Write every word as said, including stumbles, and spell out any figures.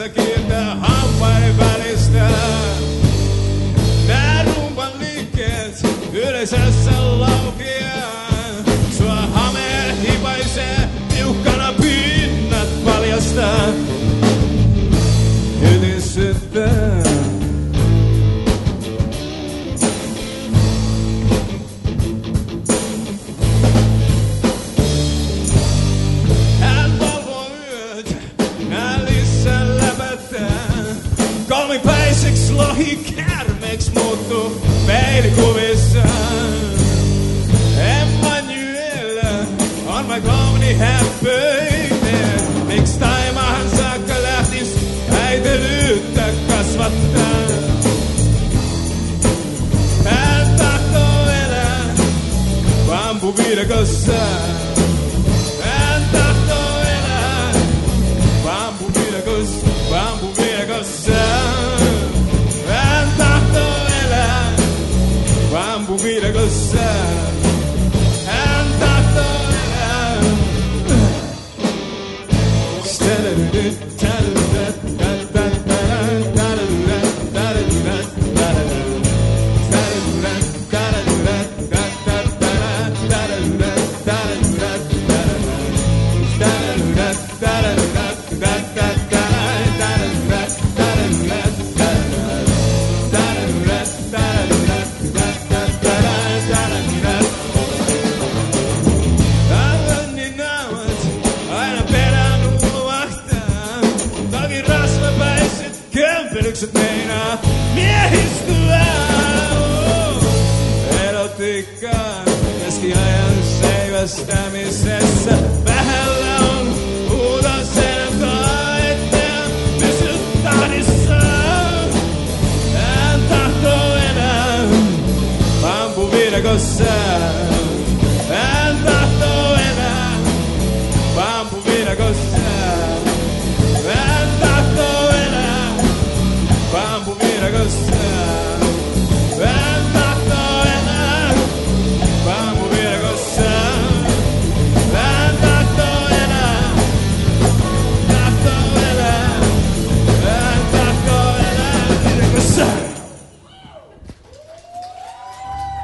Päässä kiiltää hampaiden välistä. Nää rumpan liikkeet yleisössä laukeaa. Sua hame hipaisee, tiukkana pinnat paljastaa. Ylisyttää. Hän valvoo yöt, nällissä läpättää. Kolmipäiseksi lohi käärmeeksi muuttuu peilikuvissaan. Emmanuel on vai klooni häppöinen. Miks taimahan saakka lähtis äitelyyttä kasvattaa? Hän tahtoo elää bambuviidakossa. Hän tahtoo elää bambuviidakossa, bambuviidakossa. Hän tahtoo elää bambuviidakossa. Hän tahtoo elää. Kömpelykset meinaa miehistyä. Erotiikkaan keskiajan seivästämisessä. Vähällä on uutasen taitteen pysyt tahdissa. Hän tahtoo enää bambuviidakossa.